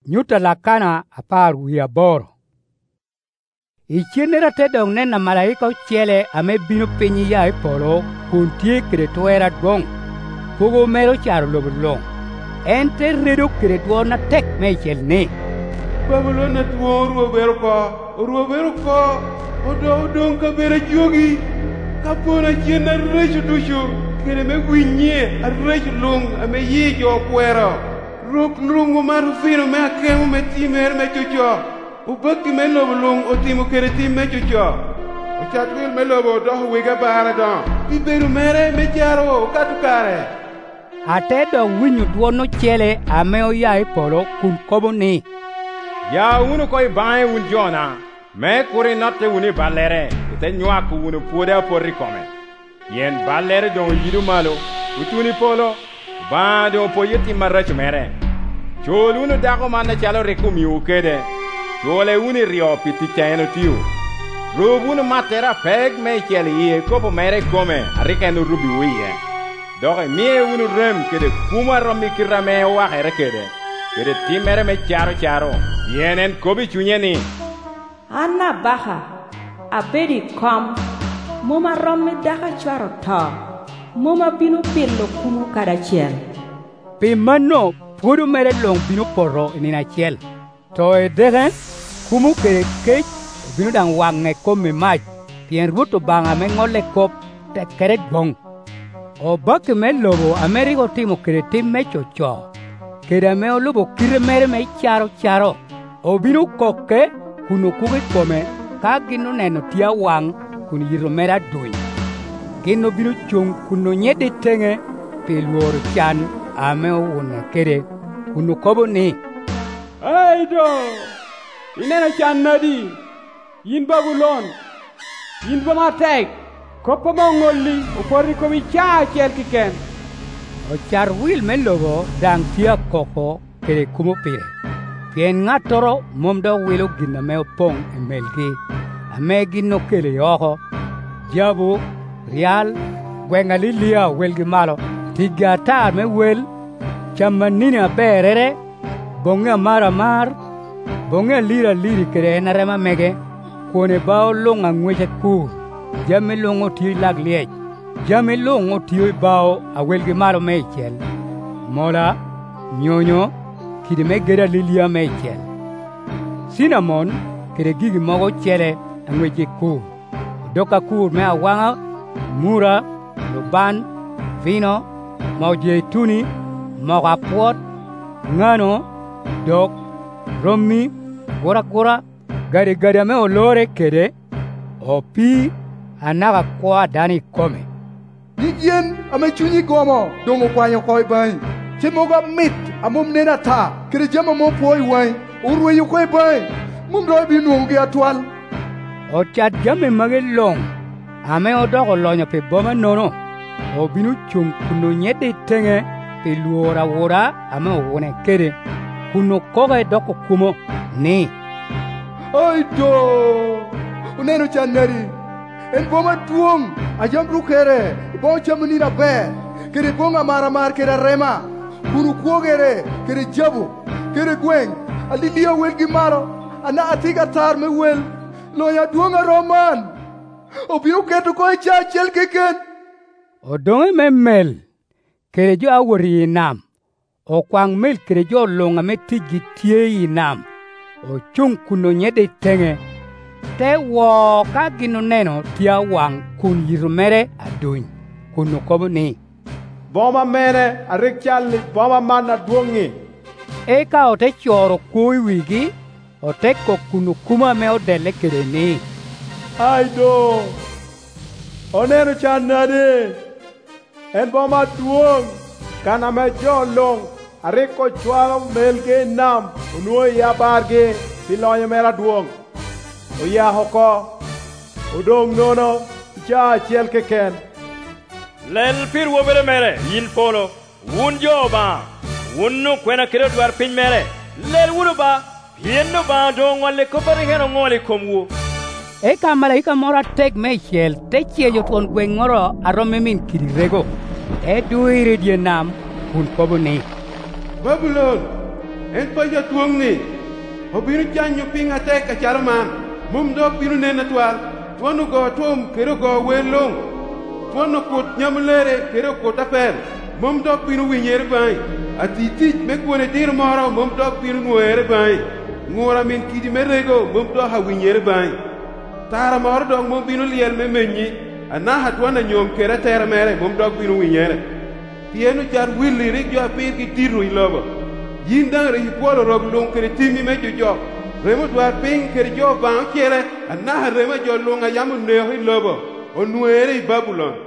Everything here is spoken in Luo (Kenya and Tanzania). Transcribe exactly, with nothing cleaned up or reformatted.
Nyuta lakana apar wiya boro. Ichienera te dong nena malaika ochele ame bino pinyi ya ipolo kun tie kede twera dwong. Pugo mero charo lobo long. Ente redo kede dwona tek mechel ni. Babylon na tuwo ruwa bero ka, ruwa bero ka, odo odong ka bere jogi. Kapona chiena recho dusho, kede me gwinye a recho long ame ye jo kwera. Ruk nrungu maru fino me akemu me timer me chucho. Ubaki me lobo long otimo kede tim me chucho. Ochatwil me lobo doho wiga bahara don. Biberu mere me jaro katukare. Ate dong winyu dwono chele ame oya ipolo kun kobo ni. Ya unu koi bae un jona. Me kuri notte uni balere. Ite nyuaku unu pude porri kome. Yen balere don yidu malo. Utuni polo. Ba don po yeti marrachu mere. Chol unu dako manna chalo reku miu kede. Chole uni rio piti chayeno tiu. Rubu unu matera peg me chele ye kopo mere kome. Arika enu rubi uye. Doge mie unu rem kede kuma romi kirame wakere kede. Kede timere me charo charo. Yenen kobi chunyeni. Anna baha. Abedi kom. Muma romi daka charo ta. Muma binu pillo kumu kada chiel. Pi mano pudu mere long binu poro inina chiel. To e degen kumu kede kech binu dang wange kome mach. Pien ruto banga me ngole kop te kere bong. O baki me lobo Amerigo timo kede tim me chocho. Kede me o lobo kire mere me charo charo. O binu koke kuno kuge kome ka gino neno tia wang kuno yiro mera doi. Gino binu chung kuno nyede tenge pe luoro chan ame o wuna kede kuno kobo ni. Aido! Inena chan nadi. Yin Babylon. Yin Bamatek. Kopo mongoli upori komi cha chel kiken. O char wil me lobo dang tia koko kede kumo pire. Pien ngatoro momdo wilo gina me opong e melgi. Ame gino kele yoho. Jabu, rial, gwengali lia welgi malo. Tigata me wel. Chamanini aberere. Bonga mara mar. Bonga lira liri kede enarema mege. Kone bao longa ngweche kur. Jame longo tiyo lag liech. Jame longo tiyo bao a welgi malo mechel. Mola, nyonyo, kide me gera lilia mechel. Cinnamon, kide gigi mogo chele angweche kur. Doka kur me awanga, mura, luban, vino, mauje tuni, moga puot, ngano, dok, romi, gora gora, gade gade me olore kede, opi, anaga kwa dani kome. Nijien ame chunyi gomo dongo kwanyo koi bai. Chimoga mit amum nena ta kire jama mo poi wai. Urwe yu koi bai. Mum roi binu uge atwal. O chat jame mage long. Ame o dogo lonyo pe boma nono. O binu chung kuno nyede tenge pe luora wora ame o wone kere. Kuno koga doko kumo ni. Aido! Uneno chaneri. En boma tuong ajam rukere bon chamuni na be kere bonga mara mar kere rema kunu kuogere kere jabu kere gwen alilia welgi maro ana atiga tar me wel lo ya duonga roman obiu ketu ko cha chel keken odonge memel kere jo awori nam o kwang mel kere jo longa me tigi tie nam o chung kuno nyede tenge te wo ka gino neno tia wang kun yirumere aduin kuno kobo ni. Boma mene arik chali boma mana duongi. E ka o te choro kui wigi o te ko kuno kuma me o dele kere ni. Aido! Oneno chanade. En boma duong. Kana me jolong. Arik ko chwalo melge nam. Unuo ya barge. Pilonya mera duong. Oya hoko, odong nono, cha chiel keken. Lel pir wo bere mere, yin polo, un jo ba, unno kwena kire dwar pin mere. Lel wuro ba, pienno ba dong wale kopari heno ngoli komwo. E ka malaika mora tek mechel, te chiejo ton gwengoro arome min kirirego. E duire die nam, kun kobo ni. Babylon, en pa ja tuong ni obinu chanyo pinga tek ka charman mum dok binu nena twal tuanu go tom kero go welong tuanu kut nyamlere kero kota pel mum dok binu winyere bai atiti me kone dir moro mum dok binu nuere bai ngora min kidi merego mum do ha winyere bai tara moro dok mum binu liel me menyi ana hatwana nyom kera tera mere mum dok binu winyere pienu jar willi rik jo pir ki tiru ilobo yindang re hipolo rob lung kere timi me jo jo remo dwar ping kere jo bang kere ana remo jo lunga yamu neho ilobo onuere i Babylon